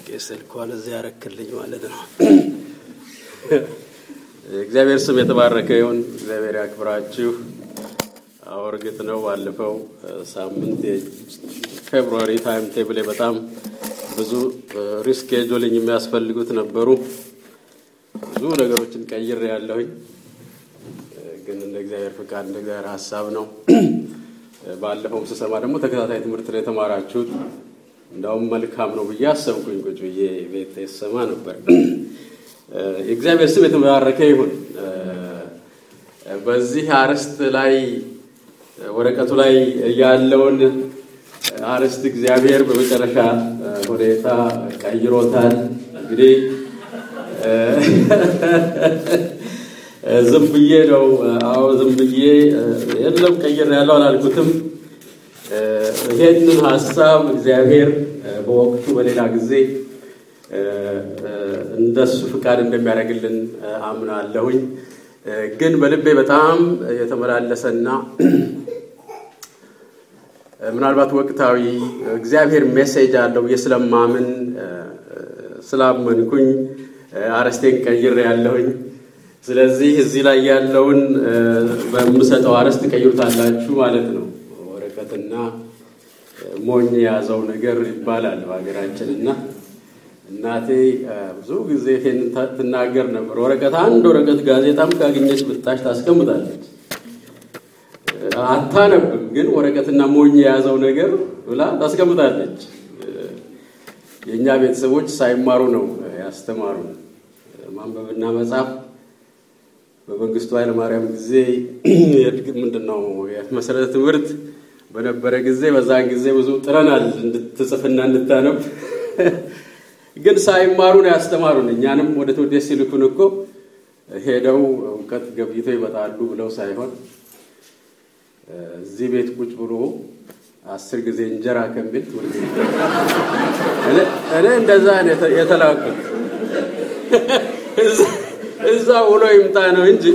ስልኳን እዚህ ያረክልኝ ማለት ነው። እግዚአብሔር ስም የተባረከ ይሁን። እግዚአብሔር ያክብራችሁ። አወርግት ነው ባለፈው ሳምንት ፌብሩዋሪ ታይም ቴብል በጣም ብዙ ሪስኬጁሊንግ የሚያስፈልጉት ነበሩ። ብዙ ነገሮችን ቀይሬ ያለሁኝ ግን እንደ እግዚአብሔር ፍቃድ እንደ እግዚአብሔር ሐሳብ ነው። ባለፈው ስሰማ ደግሞ ተከታታይ ትምህርት ላይ ተማራችሁት እንደውም መልካም ነው ብዬ አሰብኩኝ። ቁጭ ብዬ ቤት ተሰማ ነበር። እግዚአብሔር ስም የተባረከ ይሁን። በዚህ አርስት ላይ ወረቀቱ ላይ ያለውን አርስት እግዚአብሔር በመጨረሻ ሁኔታ ቀይሮታል። እንግዲህ ዝም ብዬ ነው ዝም ብዬ የለም ቀይር ያለው አላልኩትም። ይሄንን ሐሳብ እግዚአብሔር በወቅቱ በሌላ ጊዜ እንደሱ ፍቃድ እንደሚያደርግልን አምናለሁኝ። ግን በልቤ በጣም የተመላለሰና ምናልባት ወቅታዊ እግዚአብሔር ሜሴጅ አለው የስለማምን ስላመንኩኝ አርስቴን ቀይሬ ያለሁኝ። ስለዚህ እዚህ ላይ ያለውን በመሰጠው አርስት ቀይሩታላችሁ ማለት ነው። ወረቀትና ሞኝ ያዘው ነገር ይባላል በአገራችንና እናቴ ብዙ ጊዜ ይሄን ትናገር ነበር። አንድ ወረቀት ጋዜጣም ካገኘች ብታሽ ታስቀምጣለች። አታነብም፣ ግን ወረቀትና ሞኝ ያዘው ነገር ብላ ታስቀምጣለች። የኛ ቤተሰቦች ሳይማሩ ነው ያስተማሩን። ማንበብና መጻፍ በመንግስቱ ኃይለማርያም ጊዜ ምንድነው የመሰረተ ትምህርት በነበረ ጊዜ በዛን ጊዜ ብዙ ጥረናል እንድትጽፍና እንድታነብ። ግን ሳይማሩ ነው ያስተማሩን። እኛንም ወደ ትውልድ ሲልኩን እኮ ሄደው ዕውቀት ገብይተው ይመጣሉ ብለው ሳይሆን እዚህ ቤት ቁጭ ብሎ 10 ጊዜ እንጀራ ከሚል ትውልድ እኔ እንደዛ ነው የተላኩት። እዛ ውሎ ይምጣ ነው እንጂ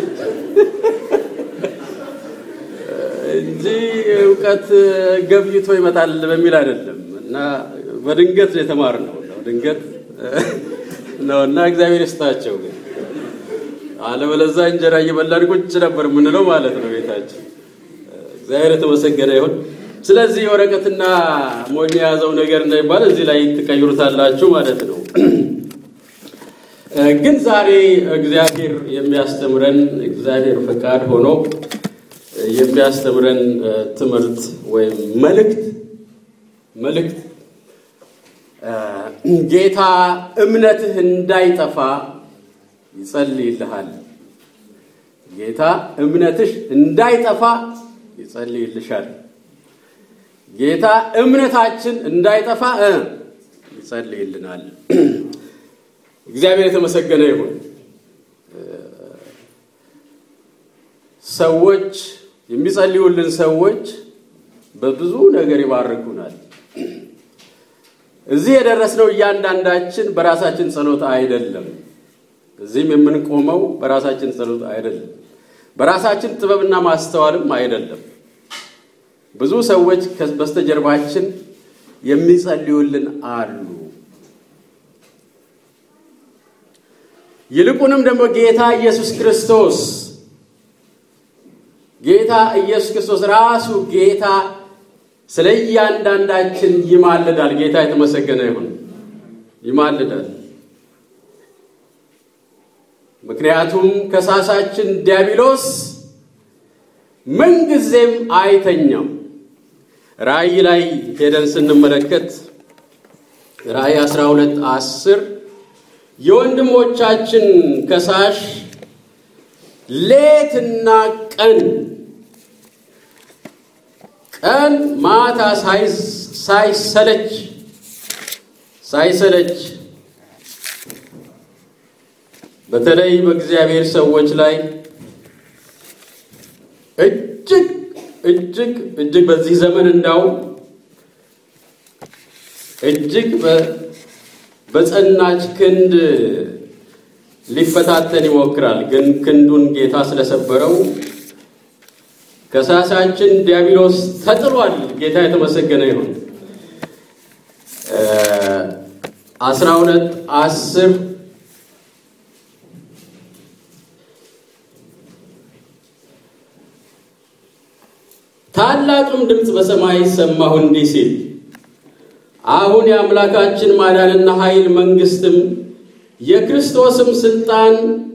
ዕውቀት ገብይቶ ይመጣል በሚል አይደለም። እና በድንገት የተማርነው ድንገት ነውና እግዚአብሔር ይስጣቸው። ግን አለበለዚያ እንጀራ እየበላን ቁጭ ነበር የምንለው ማለት ነው ቤታችን። እግዚአብሔር የተመሰገነ ይሁን። ስለዚህ ወረቀትና ሞኝ ያዘው ነገር እንዳይባል እዚህ ላይ ትቀይሩታላችሁ ማለት ነው። ግን ዛሬ እግዚአብሔር የሚያስተምረን እግዚአብሔር ፈቃድ ሆኖ የሚያስተምረን ትምህርት ወይም መልእክት ጌታ እምነትህ እንዳይጠፋ ይጸልይልሃል። ጌታ እምነትሽ እንዳይጠፋ ይጸልይልሻል። ጌታ እምነታችን እንዳይጠፋ ይጸልይልናል። እግዚአብሔር የተመሰገነ ይሁን። ሰዎች የሚጸልዩልን ሰዎች በብዙ ነገር ይባርኩናል። እዚህ የደረስነው እያንዳንዳችን በራሳችን ጸሎት አይደለም። እዚህም የምንቆመው በራሳችን ጸሎት አይደለም። በራሳችን ጥበብና ማስተዋልም አይደለም። ብዙ ሰዎች በስተጀርባችን የሚጸልዩልን አሉ። ይልቁንም ደግሞ ጌታ ኢየሱስ ክርስቶስ ራሱ ጌታ ስለ እያንዳንዳችን ይማልዳል። ጌታ የተመሰገነ ይሁን። ይማልዳል። ምክንያቱም ከሳሳችን ዲያብሎስ ምንጊዜም አይተኛም። ራእይ ላይ ሄደን ስንመለከት ራእይ 12:10 የወንድሞቻችን ከሳሽ ሌትና ቀን ማታ ሳይሰለች በተለይ በእግዚአብሔር ሰዎች ላይ እጅግ በዚህ ዘመን እንዳው እጅግ በጸናች ክንድ ሊፈታተን ይሞክራል። ግን ክንዱን ጌታ ስለሰበረው ከሳሳችን ዲያብሎስ ተጥሏል። ጌታ የተመሰገነ ይሁን። 12:10 ታላቅም ድምጽ በሰማይ ሰማሁ እንዲህ ሲል አሁን የአምላካችን ማዳንና ኃይል መንግስትም የክርስቶስም ስልጣን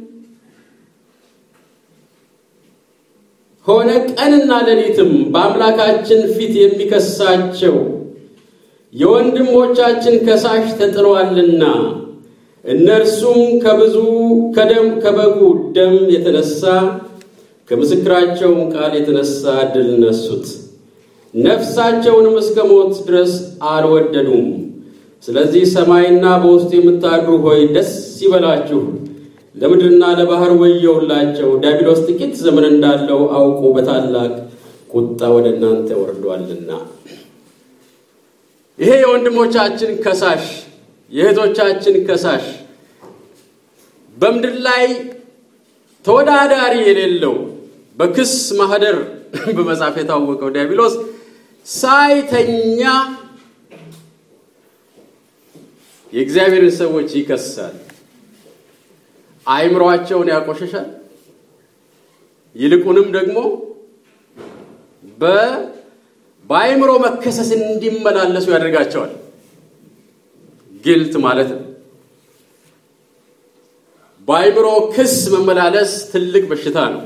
ሆነ ቀንና ሌሊትም በአምላካችን ፊት የሚከሳቸው የወንድሞቻችን ከሳሽ ተጥሏልና እነርሱም ከበጉ ደም የተነሳ ከምስክራቸው ቃል የተነሳ ድል ነሱት ነፍሳቸውንም እስከ ሞት ድረስ አልወደዱም ስለዚህ ሰማይና በውስጡ የምታድሩ ሆይ ደስ ይበላችሁ ለምድርና ለባህር ወየውላቸው ዲያብሎስ ጥቂት ዘመን እንዳለው አውቆ በታላቅ ቁጣ ወደ እናንተ ወርዷልና ይሄ የወንድሞቻችን ከሳሽ የእህቶቻችን ከሳሽ በምድር ላይ ተወዳዳሪ የሌለው በክስ ማህደር በመጻፍ የታወቀው ዲያብሎስ ሳይተኛ የእግዚአብሔርን ሰዎች ይከሳል አይምሮአቸውን ያቆሽሻል ይልቁንም ደግሞ በአይምሮ መከሰስ እንዲመላለሱ ያደርጋቸዋል ግልት ማለት ነው በአይምሮ ክስ መመላለስ ትልቅ በሽታ ነው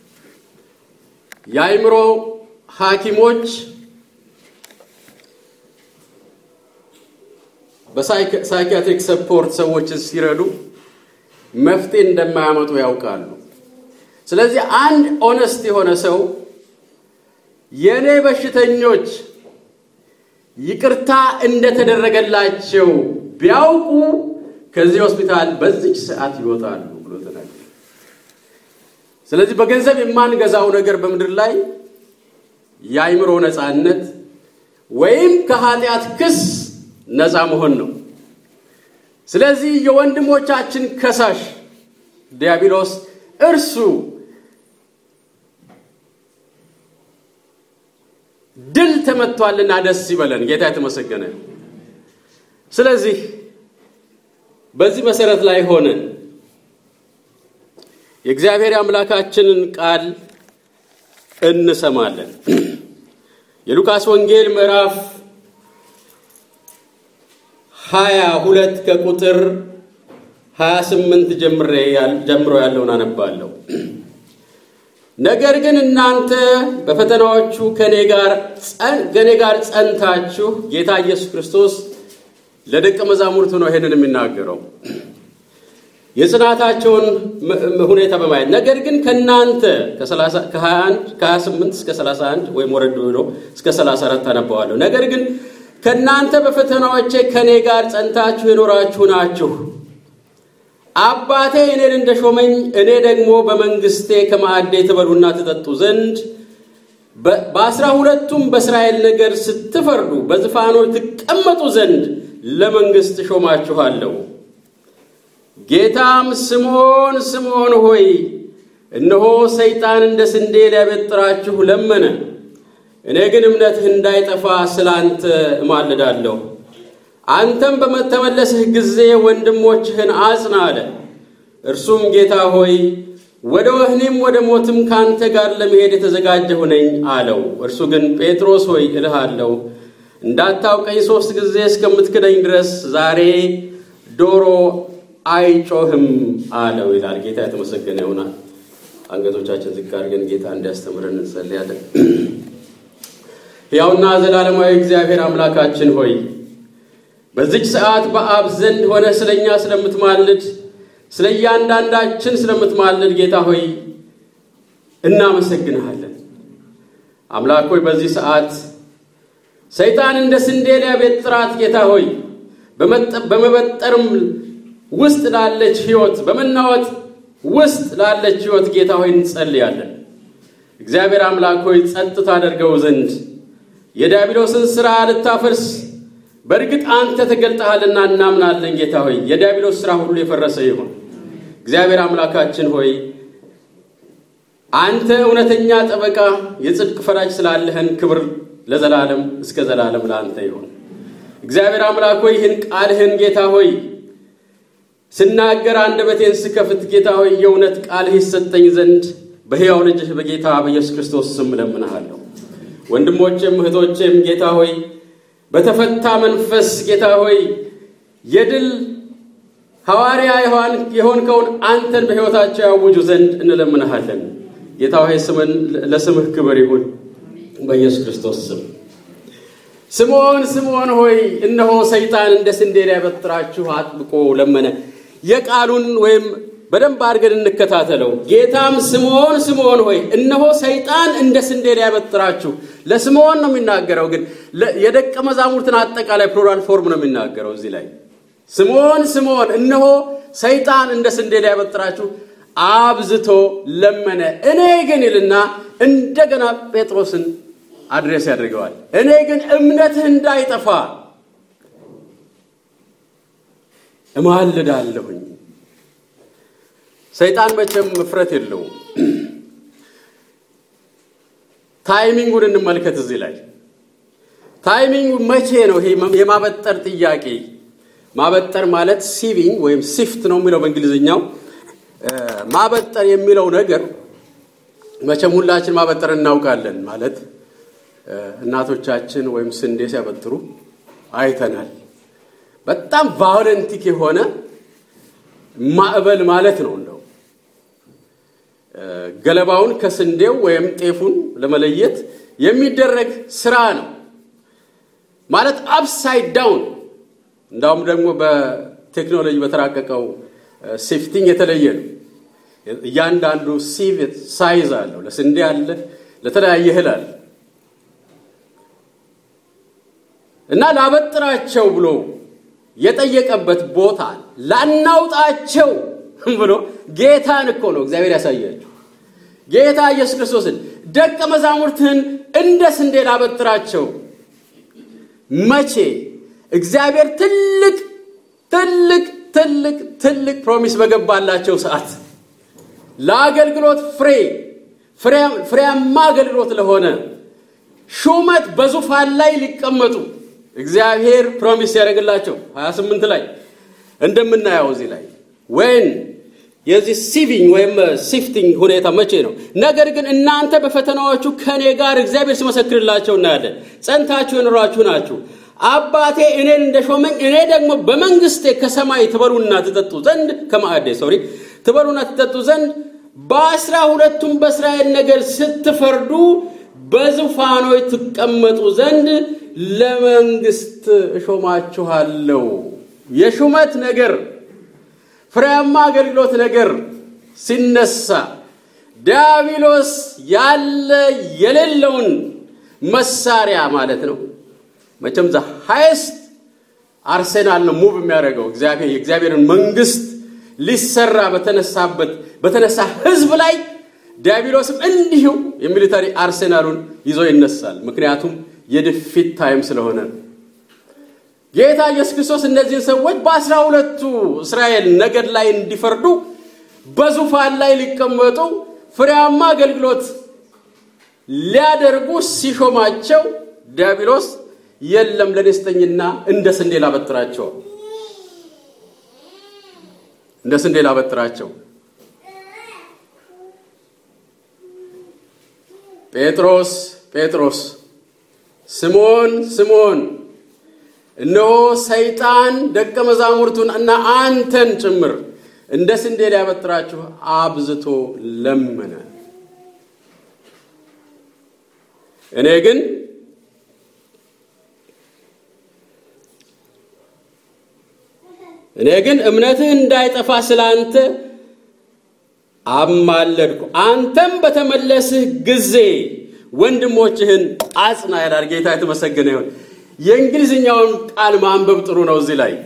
የአይምሮ ሐኪሞች በሳይኪያትሪክ ሰፖርት ሰዎችን ሲረዱ መፍትሄ እንደማያመጡ ያውቃሉ ስለዚህ አንድ ኦነስት የሆነ ሰው የኔ በሽተኞች ይቅርታ እንደተደረገላቸው ቢያውቁ ከዚህ ሆስፒታል በዚህ ሰዓት ይወጣሉ ብሎ ተናገረ ስለዚህ በገንዘብ የማንገዛው ነገር በመድር ላይ የአይምሮ ነፃነት ወይም ከኃጢአት ክስ ነፃ መሆን ነው ስለዚህ የወንድሞቻችን ከሳሽ ዲያብሎስ እርሱ ድል ተመቷልና ደስ ይበለን ጌታ የተመሰገነ ስለዚህ በዚህ መሰረት ላይ ሆነን የእግዚአብሔር አምላካችንን ቃል እንሰማለን የሉቃስ ወንጌል ምዕራፍ 22 ከቁጥር 28 ጀምሮ ያለውን አነባለሁ ነገር ግን እናንተ በፈተናዎቹ ከኔ ጋር ጸንታችሁ ጌታ ኢየሱስ ክርስቶስ ለደቀ መዛሙርቱ ነው ይሄንን የሚናገረው የጽናታቸውን ሁኔታ በማየት ነገር ግን ከናንተ ከ28 እስከ 31 ወይ ወረድ ብሎ እስከ 34 አነባዋለሁ ነገር ግን ከናንተ በፈተናዎቼ ከኔ ጋር ጸንታችሁ የኖራችሁ ናችሁ አባቴ እኔን እንደሾመኝ እኔ ደግሞ በመንግስቴ ከማዕዴ ትበሉና ትጠጡ ዘንድ በ12ቱም በእስራኤል ነገር ስትፈርዱ በዙፋኖች ትቀመጡ ዘንድ ለመንግስት ሾማችኋለሁ ጌታም ስምዖን ሆይ እነሆ ሰይጣን እንደ ስንዴ ሊያበጥራችሁ ለመነ እኔ ግን እምነትህ እንዳይጠፋ ስላንተ እማልዳለሁ አንተም በመተመለስህ ጊዜ ወንድሞችህን አጽና አለ እርሱም ጌታ ሆይ ወደ ወህኒም ወደ ሞትም ካንተ ጋር ለመሄድ የተዘጋጀሁ ነኝ አለው እርሱ ግን ጴጥሮስ ሆይ እልሃለሁ እንዳታውቀኝ 3 ጊዜ እስከምትክደኝ ድረስ ዛሬ ዶሮ አይጮህም አለው ይላል ጌታ የተመሰገነ ይሁን አንገቶቻችን ዝቅ አድርገን ጌታ እንዲያስተምረን እንጸልያለን ያውና ዘላለማዊ እግዚአብሔር አምላካችን ሆይ በዚህ ሰዓት በአብ ዘንድ ሆነ ስለኛ ስለምትማልድ ስለያንዳንዳችን ስለምትማልድ ጌታ ሆይ እናመሰግንሃለን አምላክ ሆይ በዚህ ሰዓት ሰይጣን እንደ ስንዴ ሊያበጥራት ጌታ ሆይ በመበጠርም ውስጥ ላለች ህይወት በመናወጥ ውስጥ ላለች ህይወት ጌታ ሆይ እንጸልያለን እግዚአብሔር አምላክ ሆይ ጸጥታ አድርገው ዘንድ የዲያብሎስን ሥራ ልታፈርስ በርግጥ አንተ ተገልጠሃልና እናምናለን ጌታ ሆይ የዲያብሎስ ሥራ ሁሉ የፈረሰ ይሁን እግዚአብሔር አምላካችን ሆይ አንተ እውነተኛ ጠበቃ የጽድቅ ፈራጅ ስላለህን ክብር ለዘላለም እስከ ዘላለም ላንተ ይሁን እግዚአብሔር አምላክ ሆይ ይህን ቃልህን ጌታ ሆይ ስናገር አንደበቴን ስከፍት ጌታ ሆይ የእውነት ቃልህ ይሰጠኝ ዘንድ በሕያው ልጅህ በጌታ በኢየሱስ ክርስቶስ ስም እለምንሃለሁ። ወንድሞቼም እህቶቼም ጌታ ሆይ በተፈታ መንፈስ ጌታ ሆይ የድል ሐዋርያ የሆንከውን አንተን በሕይወታቸው ያውጁ ዘንድ እንለምንሃለን። ጌታ ሆይ ለስምህ ክብር ይሁን በኢየሱስ ክርስቶስ ስም። ስምዖን ሆይ እነሆ ሰይጣን እንደ ስንዴ ሊያበጥራችሁ አጥብቆ ለመነ። የቃሉን ወይም በደንብ አድርገን እንከታተለው። ጌታም ስምዖን ሆይ እነሆ ሰይጣን እንደ ስንዴ ሊያበጥራችሁ፣ ለስምዖን ነው የሚናገረው፣ ግን የደቀ መዛሙርትን አጠቃላይ ፕሉራል ፎርም ነው የሚናገረው እዚህ ላይ። ስምዖን እነሆ ሰይጣን እንደ ስንዴ ሊያበጥራችሁ አብዝቶ ለመነ። እኔ ግን ይልና እንደገና ጴጥሮስን አድሬስ ያደርገዋል። እኔ ግን እምነትህ እንዳይጠፋ እማልዳለሁኝ። ሰይጣን መቼም መፍረት የለውም። ታይሚንጉን እንመልከት እዚህ ላይ። ታይሚንጉ መቼ ነው? ይሄ የማበጠር ጥያቄ። ማበጠር ማለት ሲቪንግ ወይም ሲፍት ነው የሚለው በእንግሊዝኛው። ማበጠር የሚለው ነገር መቼም ሁላችን ማበጠር እናውቃለን። ማለት እናቶቻችን ወይም ስንዴ ሲያበጥሩ አይተናል። በጣም ቫዮለንቲክ የሆነ ማዕበል ማለት ነው። እንደው ገለባውን ከስንዴው ወይም ጤፉን ለመለየት የሚደረግ ስራ ነው ማለት አፕሳይድ ዳውን። እንዳውም ደግሞ በቴክኖሎጂ በተራቀቀው ሲፍቲንግ የተለየ ነው። እያንዳንዱ ሲቭ ሳይዝ አለው። ለስንዴ አለ፣ ለተለያየ እህል አለ። እና ላበጥራቸው ብሎ የጠየቀበት ቦታ ላናውጣቸው ብሎ ጌታን እኮ ነው እግዚአብሔር ያሳያችሁ። ጌታ ኢየሱስ ክርስቶስን ደቀ መዛሙርትን እንደ ስንዴ ላበጥራቸው። መቼ? እግዚአብሔር ትልቅ ፕሮሚስ በገባላቸው ሰዓት ለአገልግሎት ፍሬያማ አገልግሎት ለሆነ ሹመት በዙፋን ላይ ሊቀመጡ እግዚአብሔር ፕሮሚስ ያደርግላቸው 28 ላይ እንደምናየው እዚህ ላይ when የዚህ ሲቪንግ ወይም ሲፍቲንግ ሁኔታ መቼ ነው? ነገር ግን እናንተ በፈተናዎቹ ከኔ ጋር እግዚአብሔር ሲመሰክርላቸው እናያለን። ጸንታችሁ የኖራችሁ ናችሁ። አባቴ እኔን እንደሾመኝ እኔ ደግሞ በመንግስቴ ከሰማይ ትበሉና ትጠጡ ዘንድ ከማዕዴ ትበሉና ትጠጡ ዘንድ በ12ቱም በእስራኤል ነገር ስትፈርዱ በዙፋኖች ትቀመጡ ዘንድ ለመንግስት እሾማችኋለሁ። የሹመት ነገር ፍሬያማ አገልግሎት ነገር ሲነሳ ዲያብሎስ ያለ የሌለውን መሳሪያ ማለት ነው። መቼም ዘ ሃይስት አርሴናል ነው ሙቭ የሚያደርገው የእግዚአብሔርን መንግስት ሊሰራ በተነሳ ህዝብ ላይ ዲያብሎስም እንዲሁ የሚሊታሪ አርሴናሉን ይዞ ይነሳል። ምክንያቱም የድፊት ታይም ስለሆነ ጌታ ኢየሱስ ክርስቶስ እነዚህን ሰዎች በ12ቱ እስራኤል ነገድ ላይ እንዲፈርዱ በዙፋን ላይ ሊቀመጡ ፍሬያማ አገልግሎት ሊያደርጉ ሲሾማቸው ዲያብሎስ የለም ለደስተኝና እንደ ስንዴ ላበጥራቸው ጴጥሮስ ስምዖን እነሆ ሰይጣን ደቀ መዛሙርቱን እና አንተን ጭምር እንደ ስንዴ ሊያበጥራችሁ አብዝቶ ለመነ። እኔ ግን እምነትህ እንዳይጠፋ ስላንተ አማለድኩ። አንተም በተመለስህ ጊዜ ወንድሞችህን አጽና ይላል። ጌታ የተመሰገነ ይሁን። የእንግሊዝኛውን ቃል ማንበብ ጥሩ ነው። እዚህ ላይ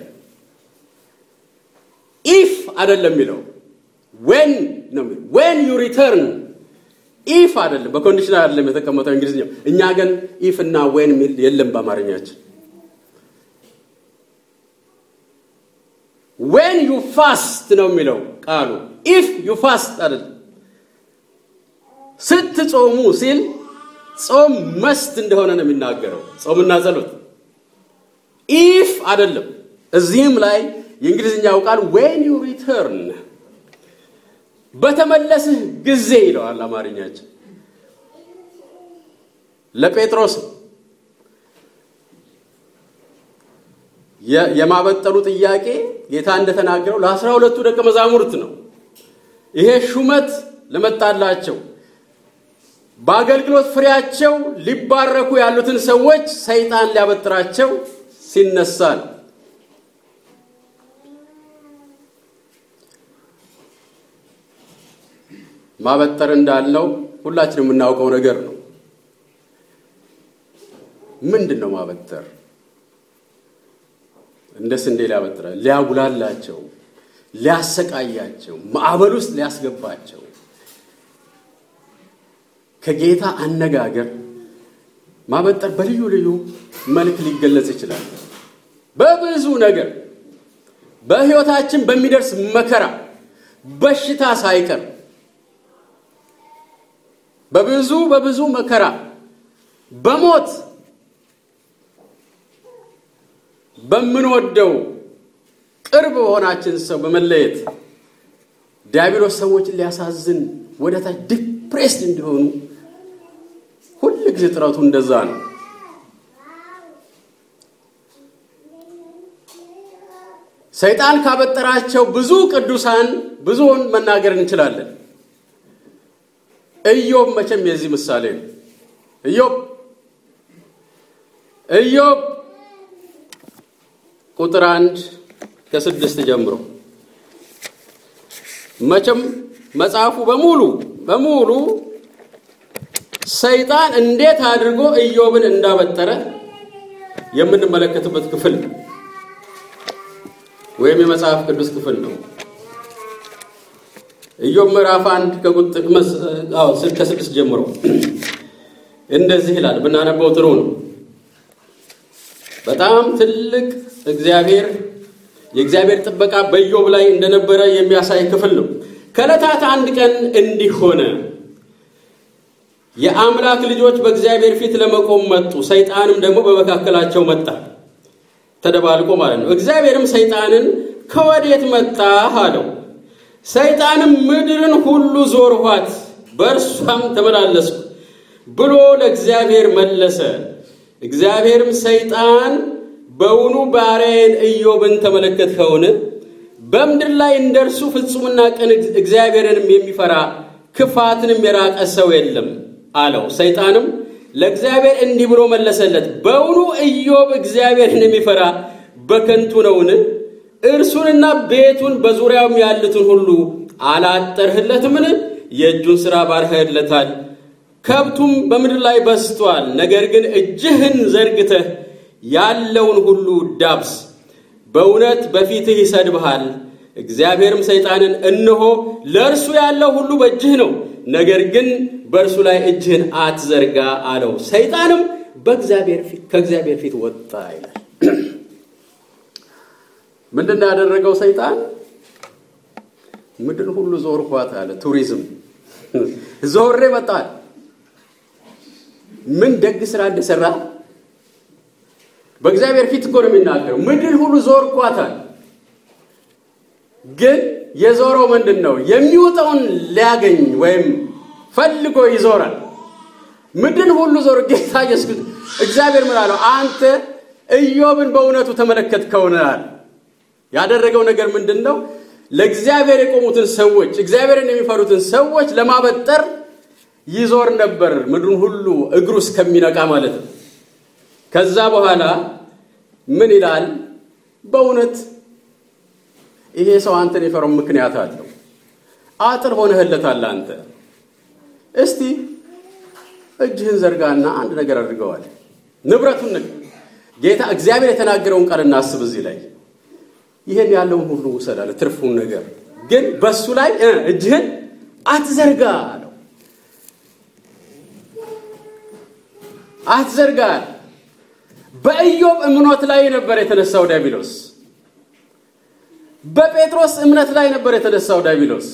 if አይደለም የሚለው when ነው። when you return if አይደለም፣ በኮንዲሽን አይደለም የተቀመጠው እንግሊዝኛው። እኛ ግን if እና when ሚል የለም በአማርኛችን። when you fast ነው የሚለው ቃሉ። if you fast አይደለም። ስትጾሙ ሲል ጾም መስት እንደሆነ ነው የሚናገረው። ጾምና ጸሎት if አይደለም እዚህም ላይ የእንግሊዝኛው ቃል when you return በተመለስህ ጊዜ ይለዋል አማርኛችን ለጴጥሮስ የማበጠሩ ጥያቄ ጌታ እንደተናገረው ለ12 ደቀ መዛሙርት ነው ይሄ ሹመት ለመጣላቸው በአገልግሎት ፍሬያቸው ሊባረኩ ያሉትን ሰዎች ሰይጣን ሊያበጥራቸው ሲነሳ ማበጠር እንዳለው ሁላችንም የምናውቀው ነገር ነው ምንድነው ማበጠር እንደ ስንዴ ሊያበጥራል ሊያጉላላቸው ሊያሰቃያቸው ማዕበል ውስጥ ሊያስገባቸው ከጌታ አነጋገር ማበጠር በልዩ ልዩ መልክ ሊገለጽ ይችላል በብዙ ነገር በህይወታችን በሚደርስ መከራ በሽታ ሳይቀር በብዙ መከራ በሞት በምንወደው ቅርብ ሆናችን ሰው በመለየት ዲያብሎስ ሰዎችን ሊያሳዝን ወደታች ዲፕሬስድ እንዲሆኑ ሁሉ ጊዜ ጥረቱ እንደዛ ነው ሰይጣን ካበጠራቸው ብዙ ቅዱሳን ብዙውን መናገር እንችላለን ኢዮብ መቼም የዚህ ምሳሌ ነው ኢዮብ ቁጥር 1 ከ6 ጀምሮ መቼም መጽሐፉ በሙሉ ሰይጣን እንዴት አድርጎ ኢዮብን እንዳበጠረ የምንመለከትበት ክፍል ወይም የመጽሐፍ ቅዱስ ክፍል ነው ኢዮብ ምዕራፍ 1 ከቁጥር 6 ጀምሮ እንደዚህ ይላል ብናነበው ጥሩ ነው በጣም ትልቅ የእግዚአብሔር ጥበቃ በኢዮብ ላይ እንደነበረ የሚያሳይ ክፍል ነው ከለታት አንድ ቀን እንዲሆነ የአምላክ ልጆች በእግዚአብሔር ፊት ለመቆም መጡ ሰይጣንም ደግሞ በመካከላቸው መጣ ተደባልቆ ማለት ነው እግዚአብሔርም ሰይጣንን ከወዴት መጣህ አለው ሰይጣንም ምድርን ሁሉ ዞርኋት በእርሷም ተመላለስኩ ብሎ ለእግዚአብሔር መለሰ እግዚአብሔርም ሰይጣን በውኑ ባሪያዬን ኢዮብን ተመለከትከውን በምድር ላይ እንደርሱ ፍጹምና ቅን እግዚአብሔርንም የሚፈራ ክፋትንም የራቀ ሰው የለም አለው ሰይጣንም ለእግዚአብሔር እንዲህ ብሎ መለሰለት በውኑ ኢዮብ እግዚአብሔርን የሚፈራ በከንቱ ነውን እርሱንና ቤቱን በዙሪያው ያሉትን ሁሉ አላጠርህለትምን የእጁን ሥራ ባርኸህለታል ከብቱም በምድር ላይ በስቷል ነገር ግን እጅህን ዘርግተህ ያለውን ሁሉ ዳብስ በእውነት በፊትህ ይሰድብሃል እግዚአብሔርም ሰይጣንን እነሆ ለእርሱ ያለው ሁሉ በእጅህ ነው ነገር ግን በእርሱ ላይ እጅህን አትዘርጋ አለው ሰይጣንም ከእግዚአብሔር ፊት ወጣ ይላል ምንድነው ያደረገው ሰይጣን ምድር ሁሉ ዞርኳት አለ ቱሪዝም ዞሬ መጣል ምን ደግ ስራ እንደሰራ በእግዚአብሔር ፊት እኮ ነው የሚናገረው ምድር ሁሉ ዞርኳታል ግን የዞረው ምንድነው የሚወጣውን ሊያገኝ ወይም ፈልጎ ይዞራል ምድር ሁሉ ዞር ጌታ ኢየሱስ እግዚአብሔር ምን አለው አንተ ኢዮብን በእውነቱ ተመለከትከውናል ያደረገው ነገር ምንድነው ለእግዚአብሔር የቆሙትን ሰዎች እግዚአብሔርን የሚፈሩትን ሰዎች ለማበጠር ይዞር ነበር ምድሩን ሁሉ እግሩ እስከሚነቃ ማለት ነው ከዛ በኋላ ምን ይላል በእውነት ይሄ ሰው አንተን የፈረው ምክንያት አለው አጥር ሆነህለታል አንተ እስቲ እጅህን ዘርጋና አንድ ነገር አድርገዋል ንብረቱን ጌታ እግዚአብሔር የተናገረውን ቃል እናስብ እዚህ ላይ ይሄን ያለውን ሁሉ ወሰዳለ ትርፉን ነገር ግን በሱ ላይ እጅህን አትዘርጋ አለው አትዘርጋ በኢዮብ እምነት ላይ ነበር የተነሳው ዲያብሎስ በጴጥሮስ እምነት ላይ ነበር የተነሳው ዲያብሎስ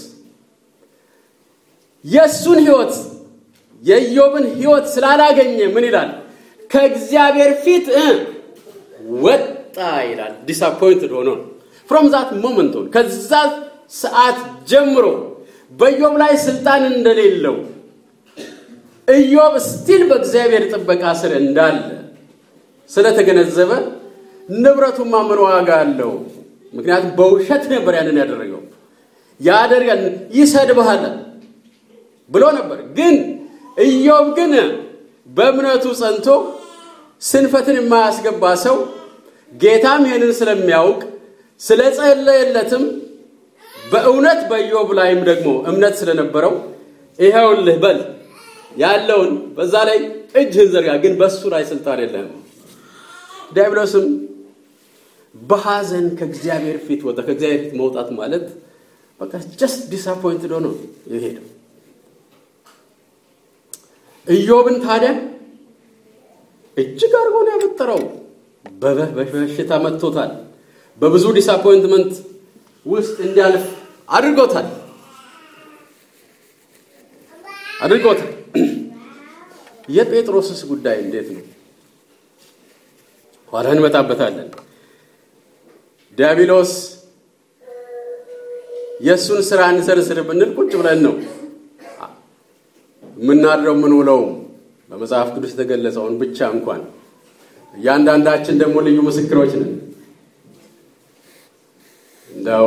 የሱን ህይወት የኢዮብን ህይወት ስላላገኘ ምን ይላል ከእግዚአብሔር ፊት ወጣ ተቀጣ ይላል። ዲስአፖይንትድ ሆኖ from that moment on ከዛ ሰዓት ጀምሮ በኢዮብ ላይ ስልጣን እንደሌለው ኢዮብ ስቲል በእግዚአብሔር ጥበቃ ስር እንዳለ ስለተገነዘበ ንብረቱን ማመን ዋጋ አለው። ምክንያቱም በውሸት ነበር ያንን ያደረገው። ያደርጋል ይሰድብሃል ብሎ ነበር። ግን ኢዮብ ግን በእምነቱ ጸንቶ ስንፈትን የማያስገባ ሰው ጌታም ይሄንን ስለሚያውቅ ስለጸለየለትም በእውነት በኢዮብ ላይም ደግሞ እምነት ስለነበረው ይሄውልህ በል ያለውን በዛ ላይ እጅህን ዘርጋ፣ ግን በሱ ላይ ስልጣን የለህም። ዲያብሎስም በሐዘን ከእግዚአብሔር ፊት ወጣ። ከእግዚአብሔር ፊት መውጣት ማለት በቃ just disappointed ሆኖ የሄደው ኢዮብን ታዲያ እጅግ አድርጎ ነው ያበጠረው። በበሽታ መጥቶታል። በብዙ ዲስአፖይንትመንት ውስጥ እንዲያልፍ አድርጎታል። የጴጥሮስስ ጉዳይ እንዴት ነው? ኋላ እንመጣበታለን። ዲያብሎስ የሱን ስራ እንሰርስር ብንል ቁጭ ብለን ነው ምናድረው ምን ውለው በመጽሐፍ ቅዱስ የተገለጸውን ብቻ እንኳን ያንዳንዳችን ደግሞ ልዩ ምስክሮች ነን። እንደው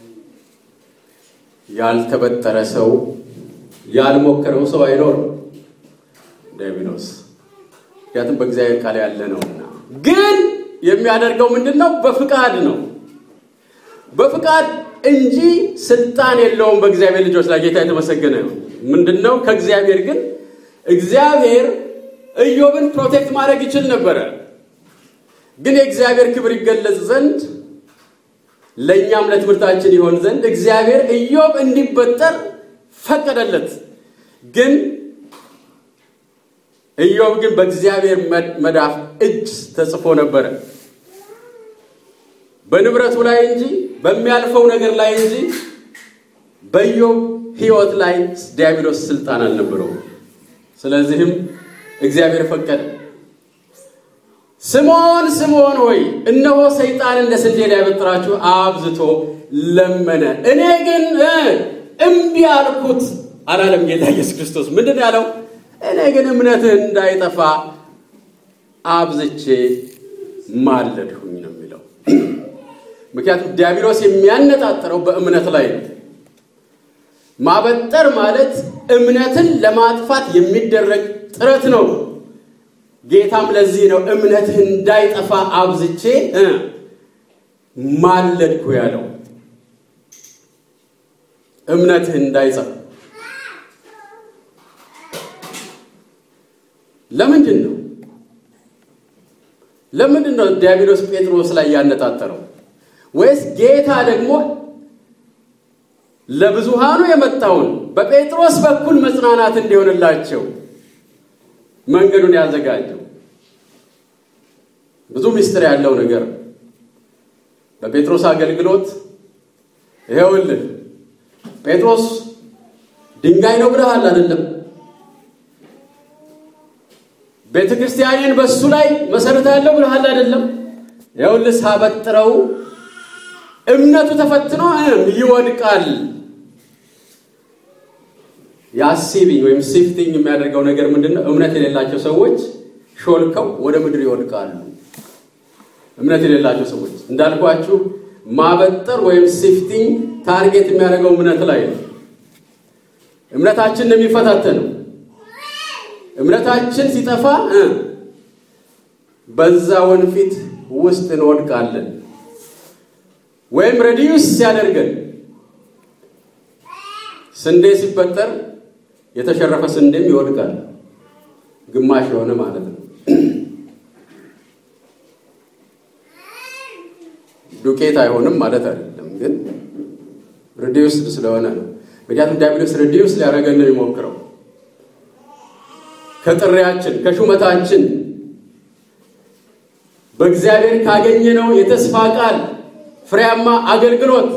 ያልተበጠረ ሰው ያልሞከረው ሰው አይኖርም። ዲያብሎስ ያንተም በእግዚአብሔር ቃል ያለ ነውና ግን የሚያደርገው ምንድነው? በፍቃድ ነው። በፍቃድ እንጂ ስልጣን የለውም በእግዚአብሔር ልጆች ላይ። ጌታ የተመሰገነ ነው። ምንድነው? ከእግዚአብሔር ግን እግዚአብሔር ኢዮብን ፕሮቴክት ማድረግ ይችል ነበር። ግን የእግዚአብሔር ክብር ይገለጽ ዘንድ ለኛም ለትምህርታችን ይሆን ዘንድ እግዚአብሔር ኢዮብ እንዲበጠር ፈቀደለት። ግን ኢዮብ ግን በእግዚአብሔር መዳፍ እጅ ተጽፎ ነበር። በንብረቱ ላይ እንጂ በሚያልፈው ነገር ላይ እንጂ በኢዮብ ሕይወት ላይ ዲያብሎስ ስልጣን አልነበረው። ስለዚህም እግዚአብሔር ፈቀደ። ስምዖን ሆይ እነሆ ሰይጣን እንደ ስንዴ ሊያበጥራችሁ አብዝቶ ለመነ፣ እኔ ግን እምቢ አልኩት አላለም ጌታ ኢየሱስ ክርስቶስ። ምንድነው ያለው? እኔ ግን እምነትህ እንዳይጠፋ አብዝቼ ማለድሁኝ ነው የሚለው። ምክንያቱም ዲያብሎስ የሚያነጣጥረው በእምነት ላይ ነው። ማበጠር ማለት እምነትን ለማጥፋት የሚደረግ ጥረት ነው። ጌታም ለዚህ ነው እምነትህ እንዳይጠፋ አብዝቼ ማለድኩ ያለው። እምነትህ እንዳይጠፋ ለምንድን ነው ዲያብሎስ ጴጥሮስ ላይ ያነጣጠረው? ወይስ ጌታ ደግሞ ለብዙሃኑ የመጣውን በጴጥሮስ በኩል መጽናናት እንዲሆንላቸው መንገዱን ያዘጋጀው? ብዙ ምስጢር ያለው ነገር በጴጥሮስ አገልግሎት ይሄውልህ ጴጥሮስ ድንጋይ ነው ብለሃል አይደለም? ቤተክርስቲያንን በሱ ላይ መሰረታለሁ ብለሃል አይደለም? ይሄውልህ ሳበጥረው እምነቱ ተፈትኖ ይወድቃል። ያሲቢኝ ወይም ሲፍቲንግ የሚያደርገው ነገር ምንድነው? እምነት የሌላቸው ሰዎች ሾልከው ወደ ምድር ይወድቃሉ። እምነት የሌላቸው ሰዎች እንዳልኳችሁ ማበጠር ወይም ሲፍቲንግ ታርጌት የሚያደርገው እምነት ላይ ነው። እምነታችን የሚፈታተነው እምነታችን ሲጠፋ በዛ ወንፊት ውስጥ እንወድቃለን። ወይም ሬዲዩስ ሲያደርገን ስንዴ ሲበጠር የተሸረፈ ስንዴም ይወድቃል፣ ግማሽ የሆነ ማለት ነው። ዱቄት አይሆንም ማለት አይደለም፣ ግን ሬዲዩስ ስለሆነ ነው። ምክንያቱም ዲያብሎስ ሬዲዩስ ሊያደርገን ነው የሚሞክረው። ከጥሪያችን ከሹመታችን በእግዚአብሔር ካገኘነው የተስፋ ቃል ፍሬያማ አገልግሎት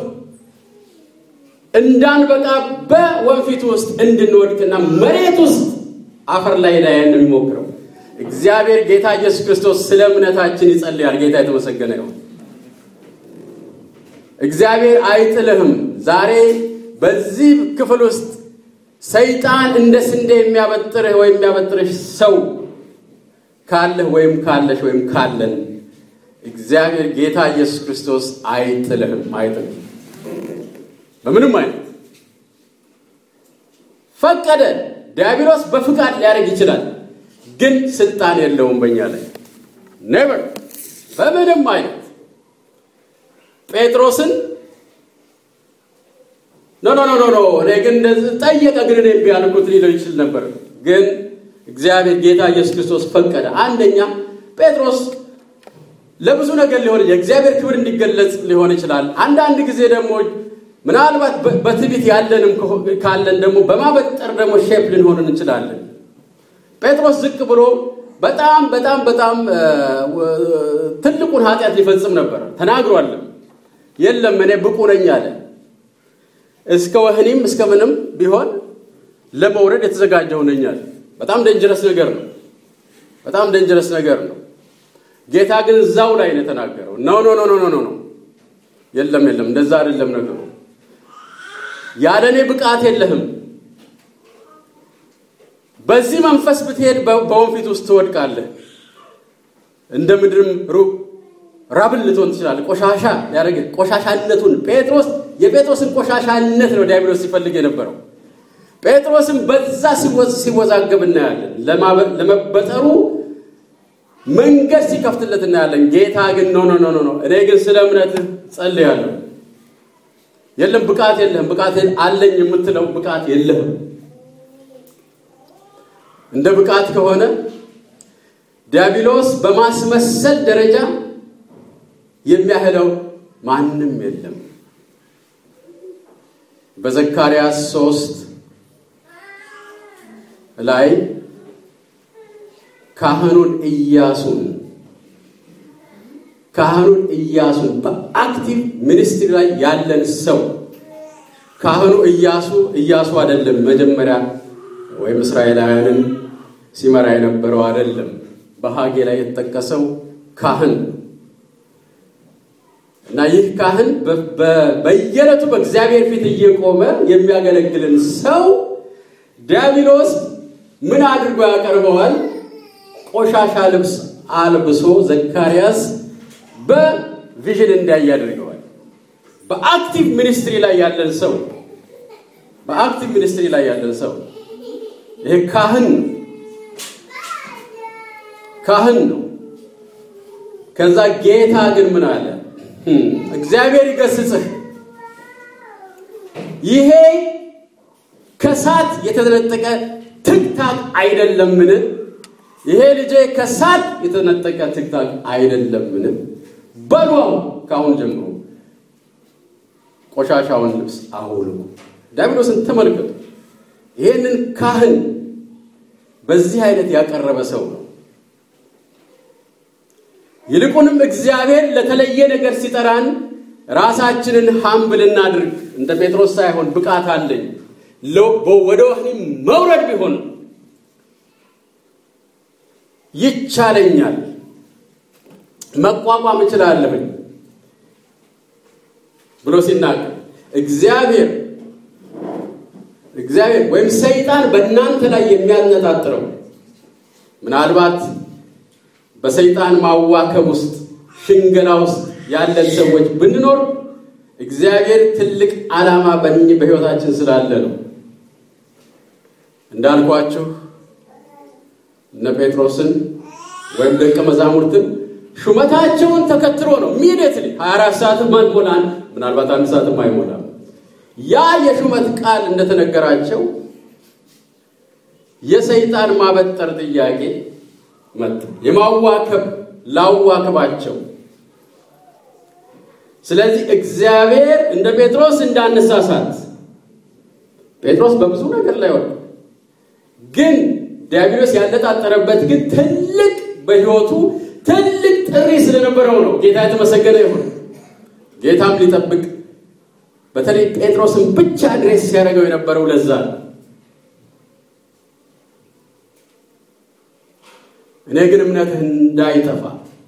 እንዳንበቃ በወንፊት ውስጥ እንድንወድቅና መሬት ውስጥ አፈር ላይ ነው የሚሞክረው። እግዚአብሔር ጌታ ኢየሱስ ክርስቶስ ስለ እምነታችን ይጸልያል። ጌታ የተመሰገነ ይሁን። እግዚአብሔር አይጥልህም። ዛሬ በዚህ ክፍል ውስጥ ሰይጣን እንደ ስንዴ የሚያበጥርህ ወይም የሚያበጥርሽ ሰው ካለህ ወይም ካለሽ ወይም ካለን እግዚአብሔር ጌታ ኢየሱስ ክርስቶስ አይጥልህም። በምንም አይነት ፈቀደ። ዲያብሎስ በፍቃድ ሊያደርግ ይችላል፣ ግን ስልጣን የለውም በእኛ ላይ never በምንም አይነት ጴጥሮስን ኖ እኔ ግን ጠየቀ ግን እኔ ቢያልኩት ሊለው ይችል ነበር፣ ግን እግዚአብሔር ጌታ ኢየሱስ ክርስቶስ ፈቀደ። አንደኛ ጴጥሮስ ለብዙ ነገር ሊሆን የእግዚአብሔር ክብር እንዲገለጽ ሊሆን ይችላል። አንዳንድ ጊዜ ደግሞ ምናልባት በትዕቢት ያለንም ካለን ደግሞ በማበጠር ደግሞ ሼፕ ልንሆን እንችላለን። ጴጥሮስ ዝቅ ብሎ በጣም ትልቁን ኃጢአት ሊፈጽም ነበር ተናግሯል። የለም እኔ ብቁ ነኝ አለ። እስከ ወህኒም እስከ ምንም ቢሆን ለመውረድ የተዘጋጀው ነኝ አለ። በጣም ዴንጀረስ ነገር ነው። ጌታ ግን እዛው ላይ ነው ተናገረው። ኖ የለም እንደዛ አይደለም ነገሩ። ያለኔ ብቃት የለህም። በዚህ መንፈስ ብትሄድ በወንፊት ውስጥ ትወድቃለህ። እንደ ምድርም ራብል ልትሆን ትችላለህ። ቆሻሻ ያደረገ ቆሻሻነቱን የጴጥሮስን ቆሻሻነት ነው ዲያብሎስ ሲፈልግ የነበረው። ጴጥሮስም በዛ ሲወዛገብ እናያለን። ለመበጠሩ መንገድ ሲከፍትለት እናያለን። ጌታ ግን ኖ እኔ ግን ስለ እምነትህ ጸልያለሁ። የለም ብቃት የለህም። ብቃት አለኝ የምትለው ብቃት የለህም። እንደ ብቃት ከሆነ ዲያብሎስ በማስመሰል ደረጃ የሚያህለው ማንም የለም። በዘካርያስ 3 ላይ ካህኑን ኢያሱን በአክቲቭ ሚኒስትሪ ላይ ያለን ሰው ካህኑ ኢያሱ አይደለም መጀመሪያ ወይም እስራኤላውያንን ሲመራ የነበረው አይደለም። በሐጌ ላይ የተጠቀሰው ካህን እና ይህ ካህን በየለቱ በእግዚአብሔር ፊት እየቆመ የሚያገለግልን ሰው ዲያብሎስ ምን አድርጎ ያቀርበዋል? ቆሻሻ ልብስ አልብሶ ዘካርያስ በቪዥን እንዳይ ያደርገዋል። በአክቲቭ ሚኒስትሪ ላይ ያለን ሰው ይሄ ካህን ነው። ከዛ ጌታ ግን ምን አለ? እግዚአብሔር ይገስጽህ፣ ይሄ ከሳት የተነጠቀ ትክታክ አይደለምን? ይሄ ልጄ ከሳት የተነጠቀ ትክታክ አይደለምን? በሏው ካሁን ጀምሮ ቆሻሻውን ልብስ አውልቁ። ዲያብሎስን ተመልከቱ። ይሄንን ካህን በዚህ አይነት ያቀረበ ሰው ነው። ይልቁንም እግዚአብሔር ለተለየ ነገር ሲጠራን ራሳችንን ሃምብል እናድርግ። እንደ ጴጥሮስ ሳይሆን ብቃት አለኝ ወደ ወህኒ መውረድ ቢሆን ይቻለኛል፣ መቋቋም እችላለሁ ብሎ ሲናገር እግዚአብሔር ወይም ሰይጣን በእናንተ ላይ የሚያነጣጥረው ምናልባት በሰይጣን ማዋከብ ውስጥ ሽንገላ ውስጥ ያለን ሰዎች ብንኖር እግዚአብሔር ትልቅ ዓላማ በህይወታችን ስላለ ነው። እንዳልኳችሁ እነ ጴጥሮስን ወይም ደቀ መዛሙርትን ሹመታቸውን ተከትሎ ነው immediately 24 ሰዓትም አይሞላም፣ ምናልባት 1 ሰዓትም አይሞላም። ያ የሹመት ቃል እንደተነገራቸው የሰይጣን ማበጠር ጥያቄ መጣ። ላዋከባቸው። ስለዚህ እግዚአብሔር እንደ ጴጥሮስ እንዳነሳሳት ጴጥሮስ በብዙ ነገር ላይ ወጣ፣ ግን ዲያብሎስ ያነጣጠረበት ግን ትልቅ በህይወቱ ትልቅ ጥሪ ስለነበረው ነው። ጌታ የተመሰገነ ይሁን። ጌታም ሊጠብቅ በተለይ ጴጥሮስን ብቻ ድሬስ ሲያደርገው የነበረው ለዛ እኔ ግን እምነትህ እንዳይጠፋ።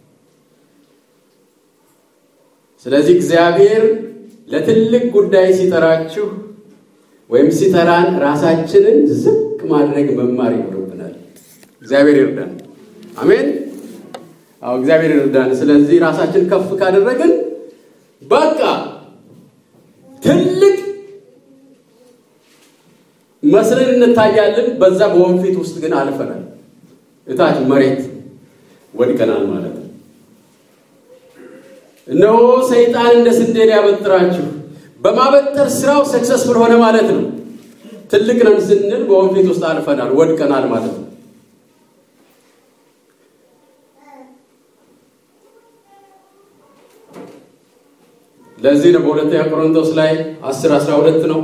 ስለዚህ እግዚአብሔር ለትልቅ ጉዳይ ሲጠራችሁ ወይም ሲጠራን ራሳችንን ዝቅ ማድረግ መማር ይኖርብናል። እግዚአብሔር ይርዳን። አሜን። እግዚአብሔር ይርዳን። ስለዚህ ራሳችን ከፍ ካደረግን በቃ ትልቅ መስለን እንታያለን። በዛ በወንፊት ውስጥ ግን አልፈናል። እታች መሬት ወድቀናል ማለት ነው። እነሆ ሰይጣን እንደ ስንዴ ሊያበጥራችሁ በማበጠር ስራው ሰክሰስፉል ሆነ ማለት ነው። ትልቅ ነን ስንል በወንፊት ውስጥ አልፈናል፣ ወድቀናል ማለት ነው። ለዚህ ነው በሁለተኛ ቆሮንቶስ ላይ 10:12 ነው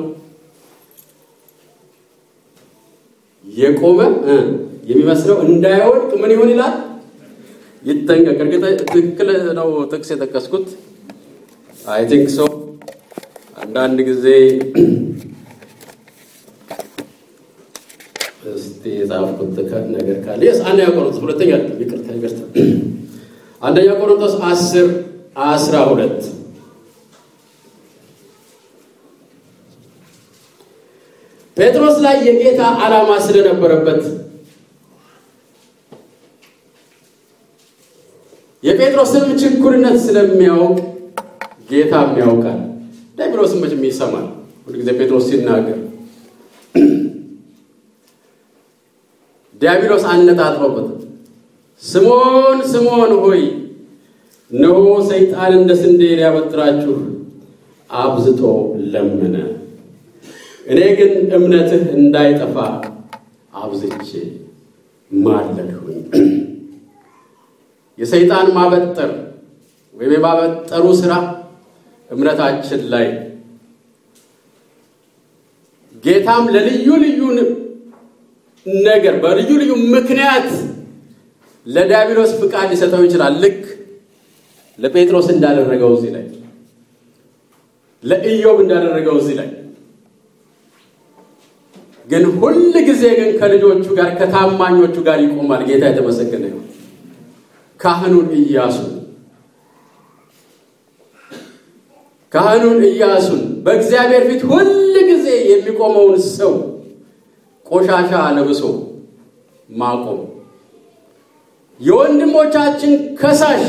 የቆመ የሚመስለው እንዳይወድቅ ምን ይሆን ይላል? ይጠንቀቅ። እርግጥ ትክክል ነው ጥቅስ የጠቀስኩት። አይ ቲንክ ሶ። አንዳንድ ጊዜ እስቲ የጻፍኩት ነገር ካለ አንደኛ ቆሮንቶስ ሁለተኛ ይቅርታ አንደኛ ቆሮንቶስ 10:12 ጴጥሮስ ላይ የጌታ ዓላማ ስለነበረበት የጴጥሮስንም ችኩልነት ስለሚያውቅ ጌታም ያውቃል። ዲያብሎስም መቼም ይሰማል ሁልጊዜ ጴጥሮስ ሲናገር። ዲያብሎስ አነጣጥሮበት ስምዖን ስምዖን ሆይ እነሆ ሰይጣን እንደ ስንዴ ሊያበጥራችሁ አብዝቶ ለመነ፣ እኔ ግን እምነትህ እንዳይጠፋ አብዝቼ ማለድሁኝ። የሰይጣን ማበጠር ወይም የማበጠሩ ስራ እምነታችን ላይ ጌታም ለልዩ ልዩ ነገር በልዩ ልዩ ምክንያት ለዲያብሎስ ፍቃድ ሊሰጠው ይችላል። ልክ ለጴጥሮስ እንዳደረገው እዚህ ላይ ለኢዮብ እንዳደረገው እዚህ ላይ ግን ሁሉ ጊዜ ግን ከልጆቹ ጋር ከታማኞቹ ጋር ይቆማል። ጌታ የተመሰገነ ይሁን። ካህኑን ኢያሱን በእግዚአብሔር ፊት ሁሉ ጊዜ የሚቆመውን ሰው ቆሻሻ ለብሶ ማቆም የወንድሞቻችን ከሳሽ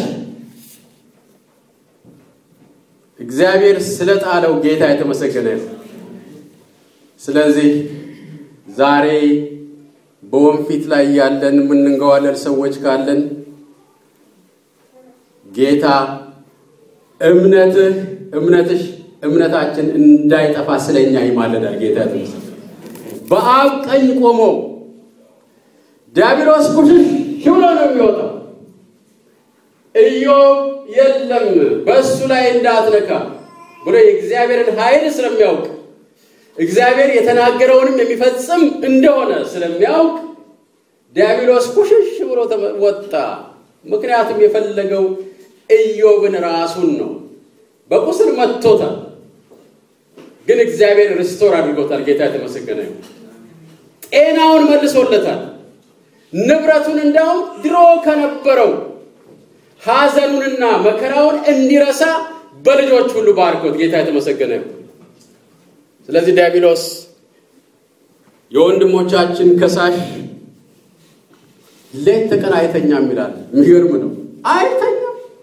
እግዚአብሔር ስለጣለው ጌታ የተመሰገነ ይሁን። ስለዚህ ዛሬ በወንፊት ላይ ያለን ምንንገዋለል ሰዎች ካለን ጌታ እምነታችን እንዳይጠፋ ስለኛ ይማለዳል። ጌታ ይመስገን። በአብ ቀኝ ቆሞ ዲያብሎስ ኩሽሽ ብሎ ነው የሚወጣው። ኢዮብ የለም በሱ ላይ እንዳትነካ ብሎ የእግዚአብሔርን ኃይል ስለሚያውቅ እግዚአብሔር የተናገረውንም የሚፈጽም እንደሆነ ስለሚያውቅ ዲያብሎስ ኩሽሽ ብሎ ወጣ። ምክንያቱም የፈለገው ኢዮብን ራሱን ነው። በቁስል መጥቶታል፣ ግን እግዚአብሔር ሪስቶር አድርጎታል። ጌታ የተመሰገነ ይሁን። ጤናውን መልሶለታል። ንብረቱን እንዳውም ድሮ ከነበረው ሐዘኑንና መከራውን እንዲረሳ በልጆች ሁሉ ባርኮት ጌታ የተመሰገነ ይሁን። ስለዚህ ዲያብሎስ የወንድሞቻችን ከሳሽ ሌት ተቀን አይተኛም ይላል። የሚገርም ነው። አይተኛም።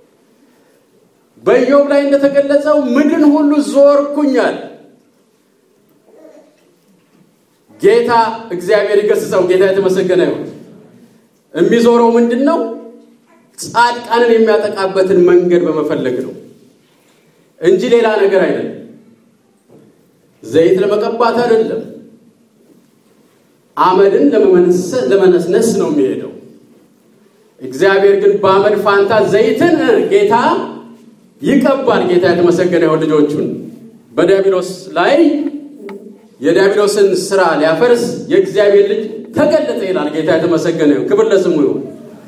በኢዮብ ላይ እንደተገለጸው ምድርን ሁሉ ዞርኩኛል። ጌታ እግዚአብሔር ይገስጸው። ጌታ የተመሰገነ ይሁን። የሚዞረው ምንድነው? ጻድቃንን የሚያጠቃበትን መንገድ በመፈለግ ነው እንጂ ሌላ ነገር አይደለም። ዘይት ለመቀባት አይደለም። አመድን ለመነስነስ ነው የሚሄደው። እግዚአብሔር ግን በአመድ ፋንታ ዘይትን ጌታ ይቀባል። ጌታ የተመሰገነ ይሁን። ልጆቹን በዲያብሎስ ላይ የዲያብሎስን ስራ ሊያፈርስ የእግዚአብሔር ልጅ ተገለጠ ይላል። ጌታ የተመሰገነ ይሁን። ክብር ለስሙ ይሁን።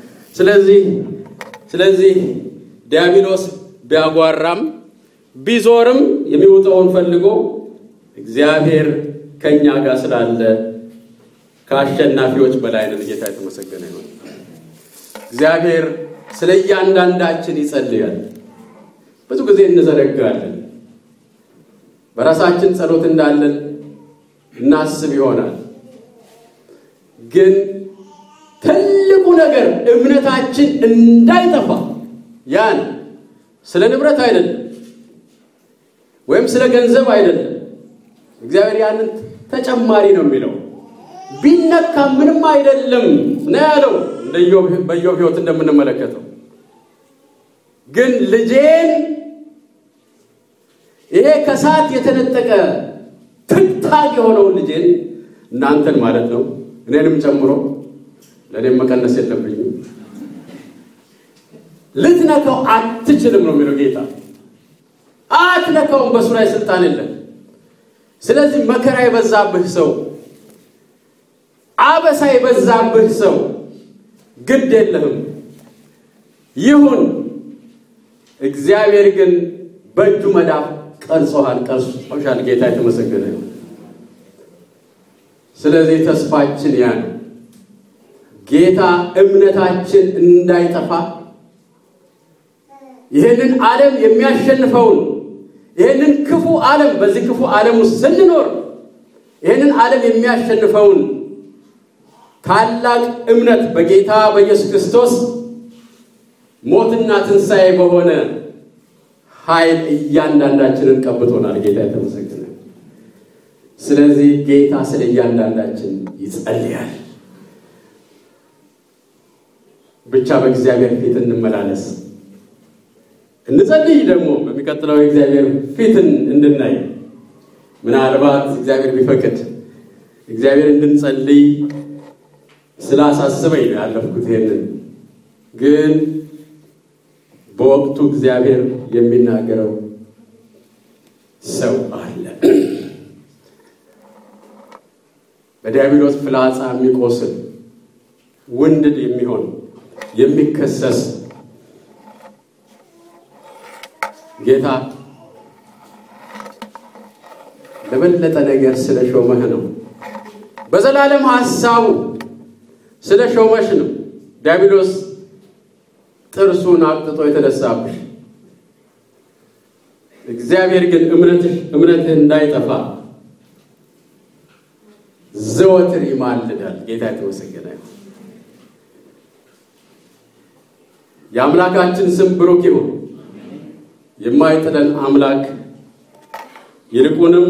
ስለዚህ ዲያብሎስ ቢያጓራም ቢዞርም የሚወጣውን ፈልጎ እግዚአብሔር ከኛ ጋር ስላለ ከአሸናፊዎች በላይ ነን። ጌታ የተመሰገነ ይሁን። እግዚአብሔር ስለ እያንዳንዳችን ይጸልያል። ብዙ ጊዜ እንዘነጋለን። በራሳችን ጸሎት እንዳለን እናስብ ይሆናል። ግን ትልቁ ነገር እምነታችን እንዳይጠፋ ያን ስለ ንብረት አይደለም ወይም ስለ ገንዘብ አይደለም። እግዚአብሔር ያንን ተጨማሪ ነው የሚለው። ቢነካ ምንም አይደለም ነው ያለው በኢዮብ ሕይወት እንደምንመለከተው። ግን ልጄን ይሄ ከሳት የተነጠቀ ትንታግ የሆነው ልጄን እናንተን ማለት ነው እኔንም ጨምሮ ለኔም መቀነስ የለብኝም ልትነካው አትችልም ነው የሚለው ጌታ። አትነካውም፣ በሱ ላይ ስልጣን የለም። ስለዚህ መከራ የበዛብህ ሰው፣ አበሳ የበዛብህ ሰው ግድ የለህም ይሁን። እግዚአብሔር ግን በእጁ መዳፍ ቀርጾሃል፣ ቀርጾሻል። ጌታ የተመሰገነ ይሁን። ስለዚህ ተስፋችን ያ ነው። ጌታ እምነታችን እንዳይጠፋ ይሄንን ዓለም የሚያሸንፈውን ይሄንን ክፉ ዓለም በዚህ ክፉ ዓለም ውስጥ ስንኖር ይሄንን ዓለም የሚያሸንፈውን ታላቅ እምነት በጌታ በኢየሱስ ክርስቶስ ሞትና ትንሣኤ በሆነ ኃይል እያንዳንዳችንን ቀብቶናል። ጌታ የተመሰገነ። ስለዚህ ጌታ ስለ እያንዳንዳችን ይጸልያል። ብቻ በእግዚአብሔር ፊት እንመላለስ። እንጸልይ ደግሞ በሚቀጥለው የእግዚአብሔር ፊትን እንድናይ ምናልባት እግዚአብሔር ቢፈቅድ እግዚአብሔር እንድንጸልይ ስላሳስበኝ ነው ያለፍኩት። ይሄንን ግን በወቅቱ እግዚአብሔር የሚናገረው ሰው አለ። በዲያብሎስ ፍላጻ የሚቆስል ውንድድ የሚሆን የሚከሰስ ጌታ ለበለጠ ነገር ስለ ሾመህ ነው። በዘላለም ሐሳቡ ስለ ሾመሽ ነው ዲያብሎስ ጥርሱን አቅጥጦ የተነሳብሽ። እግዚአብሔር ግን እምነትህ እንዳይጠፋ ዘወትር ይማልዳል። ጌታ የተመሰገነ ይሁን። የአምላካችን ስም ብሩክ ይሁን። የማይጥለን አምላክ ይልቁንም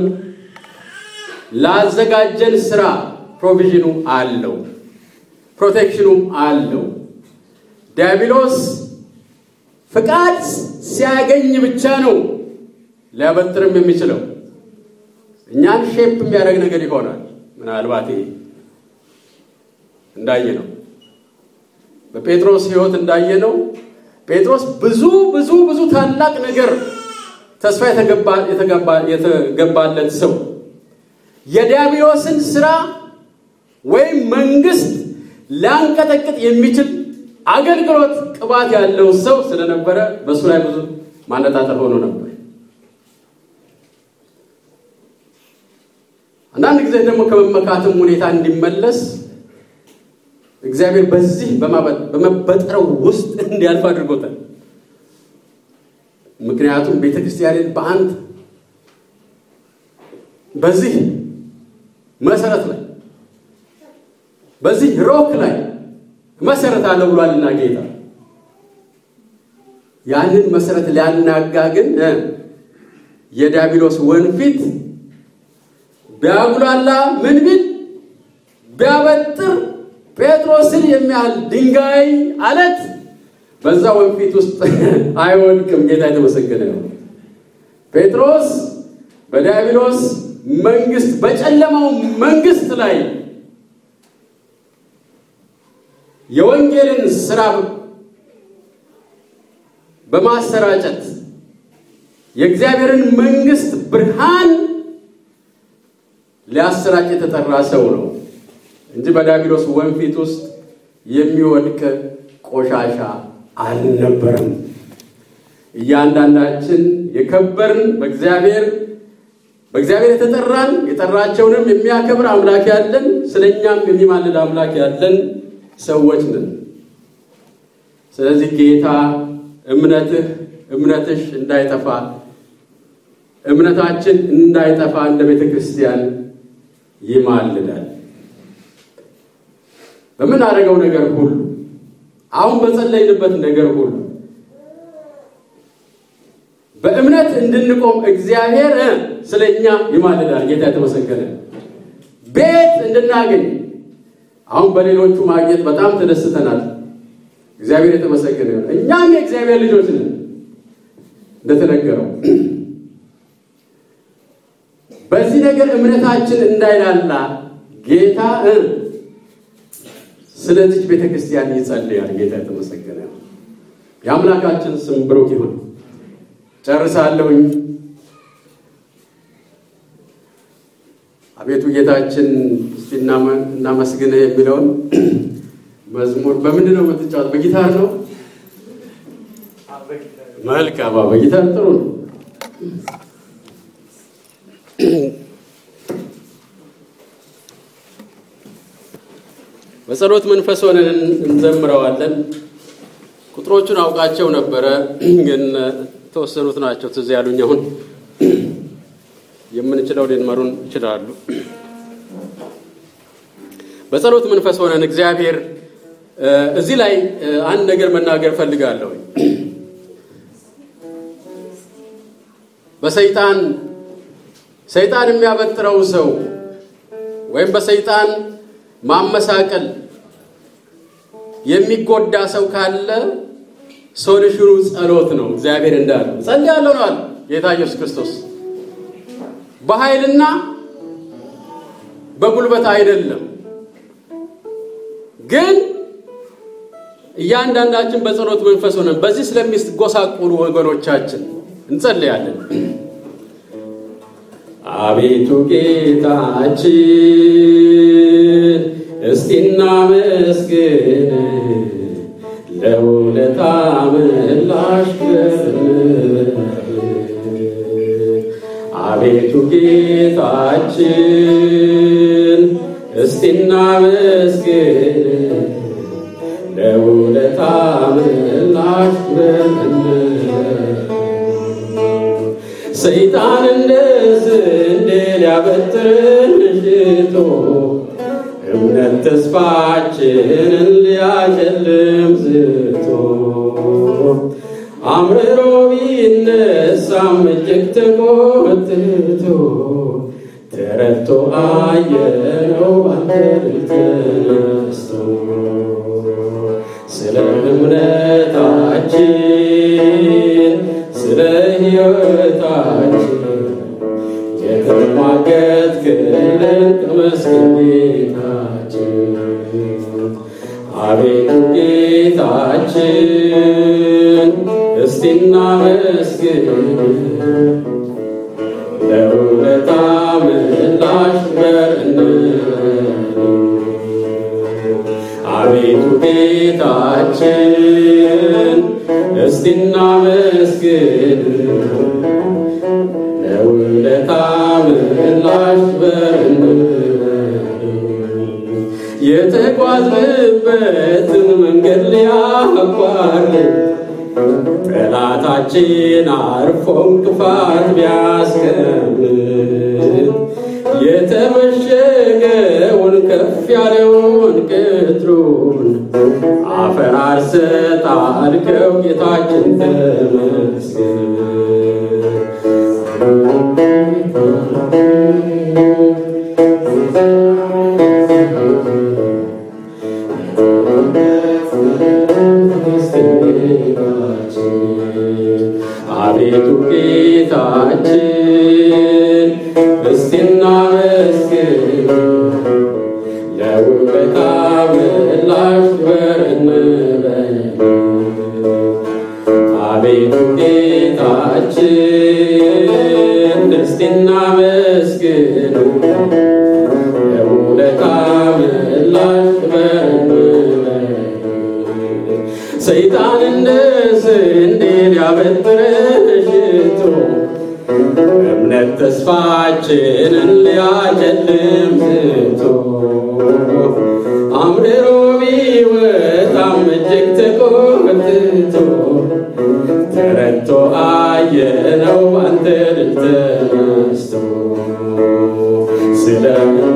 ላዘጋጀን ስራ ፕሮቪዥኑ አለው፣ ፕሮቴክሽኑ አለው። ዲያብሎስ ፍቃድ ሲያገኝ ብቻ ነው ሊያበጥርም የሚችለው። እኛን ሼፕ የሚያደርግ ነገር ይሆናል። ምናልባት እንዳየነው በጴጥሮስ ሕይወት እንዳየነው ጴጥሮስ ብዙ ታላቅ ነገር ተስፋ የተገባለት ሰው የዲያብሎስን ስራ ወይም መንግስት ላንቀጠቅጥ የሚችል አገልግሎት ቅባት ያለው ሰው ስለነበረ በሱ ላይ ብዙ ማነጣጠር ሆኖ ነበር። አንዳንድ ጊዜ ደግሞ ከመመካትም ሁኔታ እንዲመለስ እግዚአብሔር በዚህ በመበጠረው ውስጥ እንዲያልፍ አድርጎታል። ምክንያቱም ቤተክርስቲያንን በአንድ በዚህ መሰረት ላይ በዚህ ሮክ ላይ መሰረት አለው ብሏልና ጌታ ያንን መሰረት ሊያናጋ ግን የዲያብሎስ ወንፊት ቢያጉላላ ምን ቢል ቢያበጥር ጴጥሮስን የሚያህል ድንጋይ አለት በዛ ወንፊት ውስጥ አይወድቅም። ጌታ የተመሰገነ ነው። ጴጥሮስ በዲያብሎስ መንግስት በጨለማው መንግስት ላይ የወንጌልን ስራ በማሰራጨት የእግዚአብሔርን መንግስት ብርሃን ሊያሰራጭ የተጠራ ሰው ነው እንጂ በዲያብሎስ ወንፊት ውስጥ የሚወድቅ ቆሻሻ አልነበረም። እያንዳንዳችን የከበርን በእግዚአብሔር የተጠራን የጠራቸውንም የሚያከብር አምላክ ያለን ስለኛም የሚማልድ አምላክ ያለን ሰዎች ነን። ስለዚህ ጌታ እምነትሽ እንዳይጠፋ እምነታችን እንዳይጠፋ እንደ ቤተክርስቲያን ይማልዳል። በምናደርገው ነገር ሁሉ አሁን በጸለይንበት ነገር ሁሉ በእምነት እንድንቆም እግዚአብሔር ስለኛ ይማልዳል። ጌታ የተመሰገነ። ቤት እንድናገኝ አሁን በሌሎቹ ማግኘት በጣም ተደስተናል። እግዚአብሔር የተመሰገነ ይሁን። እኛም የእግዚአብሔር ልጆች ነን እንደተነገረው። በዚህ ነገር እምነታችን እንዳይላላ ጌታ ስለዚህ ቤተክርስቲያን ይጸልያል። ጌታ የተመሰገነ ይሁን። የአምላካችን ስም ብሩክ ይሁን። ጨርሳለሁኝ። አቤቱ ጌታችን እናመስግንህ የሚለውን መዝሙር በምንድን ነው የምትጫወት? በጊታር ነው? መልካም፣ በጊታር ጥሩ ነው። በጸሎት መንፈስ ሆነን እንዘምረዋለን። ቁጥሮቹን አውቃቸው ነበረ ግን ተወሰኑት ናቸው ትዝ ያሉኝ። አሁን የምንችለው ሊንመሩን ይችላሉ። በጸሎት መንፈስ ሆነን እግዚአብሔር እዚህ ላይ አንድ ነገር መናገር ፈልጋለሁ። በሰይጣን የሚያበጥረው ሰው ወይም በሰይጣን ማመሳቀል የሚጎዳ ሰው ካለ ሶሉሽኑ ጸሎት ነው። እግዚአብሔር እንዳለ ጸልያለሁ ነው አለ ጌታ ኢየሱስ ክርስቶስ። በኃይልና በጉልበት አይደለም፣ ግን እያንዳንዳችን በጸሎት መንፈስ ሆነን በዚህ ስለሚጎሳቆሉ ወገኖቻችን እንጸልያለን። አቤቱ ጌታችን እስቲ እናመስግን፣ ለውለታ ምላሽ አቤቱ ጌታችን እስቲ እናመስግን፣ ለውለታ ምላሽ ሰይጣን እንደ ስንዴ ሊያበጥረን ሽቶ እምነት ተስፋችንን ሊያጨልም ዝቶ አምርሮ ቢነሳም እጅግ ተቆጥቶ ተረድቶ አየነው ባንተ ተነስቶ ስለ እምነታችን ስለ ሕይወታችን የተሟገትክልን ተመስገን ጌታችን። አቤቱ ጌታችን እስቲ እናመስግን፣ ለውለታ ምላሽ አቤቱ ጌታችን እስቲ እናመስግን፣ ለውለታ ምላሽ የተጓዝንበትን መንገድ ሊያቋርጥ ጠላታችን አርፎ እንቅፋት ቢያስቀምጥ የተመሸገውን ከፍ ያለውን ቅጥሩን አፈራርሰህ ጣልከው ጌታችን ተመስገን። አቤቱ ጌታችን እስቲ እናመስግን፣ ለውለታ ምላሽ እንበል። አቤቱ ጌታችን እስቲ እናመስግን፣ ለውለታ ምላሽ እንበል። ሰይጣን እንደ ስንዴ ሊያበጥረን ሽቶ እምነት ተስፋችንን ሊያጨልም ዝቶ አምርሮ ቢወጣም እጅግ ተቆጥቶ ተረድቶ አየነው አንተ ድል ተነስቶ ስለ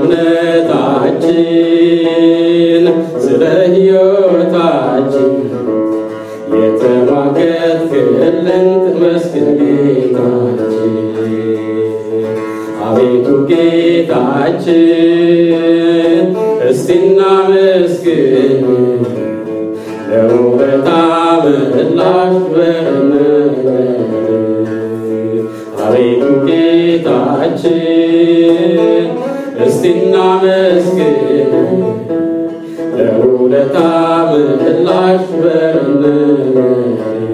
እምነታችን ስለ ሕይወታችን የተሟገትክልን ተመስገን ጌታችን አቤቱ ጌታችን እስቲ እናመስግን ለውለታ ምላሽ በነገር አቤቱ ጌታችን እስቲ እናመስግን ለውለታ ምላሽ በነገር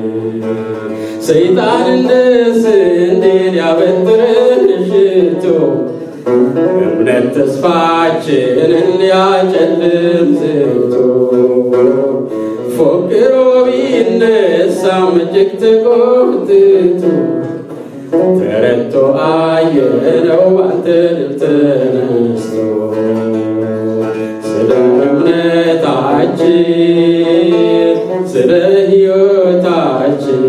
ሰይጣን እንደ ስንዴ ሊያበጥረን ሽቶ እምነት ተስፋችንን ሊያጨልም ዝቶ ፎክሮ ቢነሳም እጅግ ተቆጥቶ ተረድቶ አየነው አንተ ድል ተነስቶ ስለ እምነታችን ስለ ሕይወታችን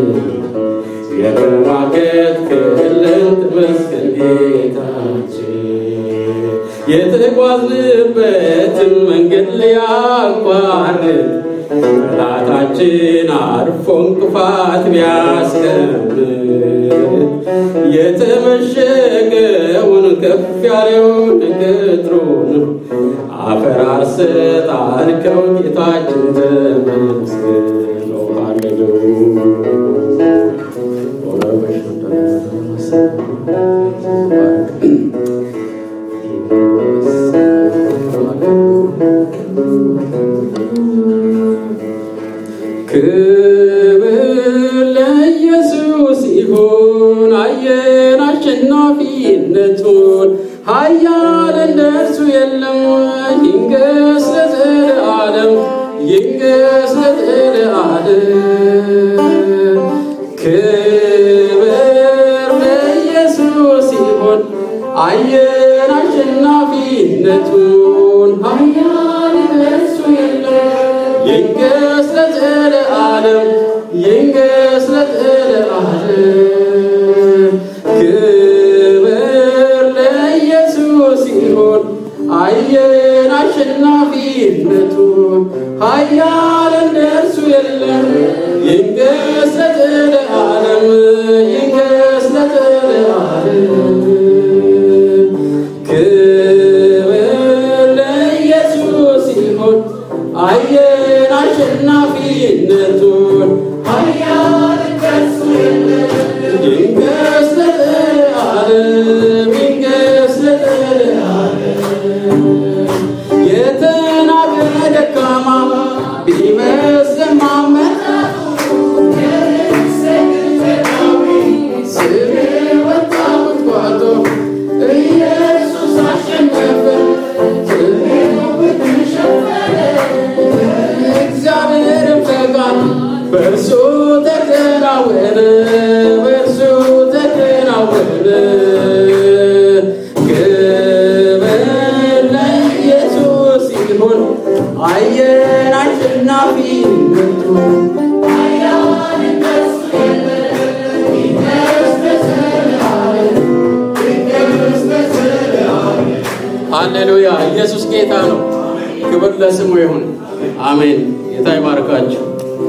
የተሟገትክልን ተመስገን ጌታችን የተጓዝንበትን መንገድ ሊያቋርጥ ጠላታችን አርፎ እንቅፋት ቢያስቀምጥ የተመሸገውን ከፍ ያለውን ቅጥሩን አፈራርሰህ ጣልከው ጌታችን ተመስገን ሃሌሉያ ክብር ለኢየሱስ ይሁን አየን አሸናፊነቱን ኃያል እንደርሱ የለም ይንገስ ለዘለዓለም ይንገስ ለዘለዓለም ክብር ለኢየሱስ ይሁን አየን አሸናፊነቱን ኃያል እንደርሱ የለም ይንገስ ለዘለዓለም ይንገስ ለዘለዓለም ክብር ለኢየሱስ ይሁን አየን አሸናፊነቱን ኃያል እንደርሱ የለም ይንገስ ለዘለዓለም ይንገስ ለዘለዓለም ክብር ለኢየሱስ ይሁን አየን አሸናፊነቱን ኃያል እንደርሱ የለም ይንገስ ለዘለዓለም ይንገስ ለዘለዓለም የተናገረ ደካማ ቢመስል ማመን ስሜ ወጣ ቁጥቋጦ ኢየሱስ አሸነፈ እግዚአብሔርም ፈቃድ በእርሱ ተከናወነ በእርሱ ተከናወነ ክብር ለኢየሱስ ይሁን አየን አሸናፊነቱን ኃያል እንደርሱ የለም ይንገስ ለዘለዓለም ይንገስ ለዘለዓለም ሃሌሉያ ኢየሱስ ጌታ ነው ክብር ለስሙ ይሁን አሜን ጌታ ይባርካችሁ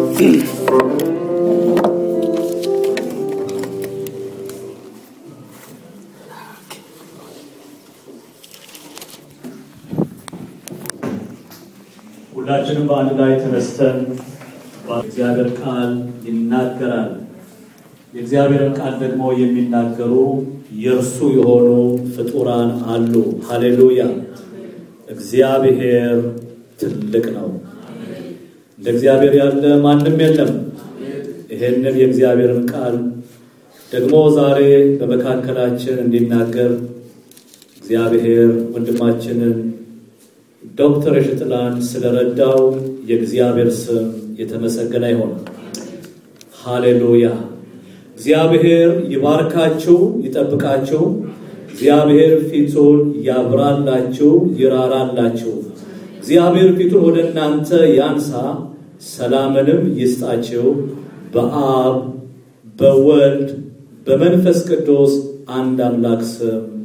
ሁላችንም በአንድ ላይ ተነስተን እግዚአብሔር ቃል ይናገራል የእግዚአብሔርን ቃል ደግሞ የሚናገሩ የእርሱ የሆኑ ፍጡራን አሉ ሃሌሉያ እግዚአብሔር ትልቅ ነው እንደ እግዚአብሔር ያለ ማንም የለም ይሄንን የእግዚአብሔርን ቃል ደግሞ ዛሬ በመካከላችን እንዲናገር እግዚአብሔር ወንድማችንን ዶክተር እሽጥላን ስለረዳው የእግዚአብሔር ስም የተመሰገነ ይሁን ሃሌሉያ እግዚአብሔር ይባርካችሁ ይጠብቃችሁ እግዚአብሔር ፊቱን ያብራላችሁ ይራራላችሁ እግዚአብሔር ፊቱን ወደ እናንተ ያንሳ ሰላምንም ይስጣችሁ በአብ በወልድ በመንፈስ ቅዱስ አንድ አምላክ ስም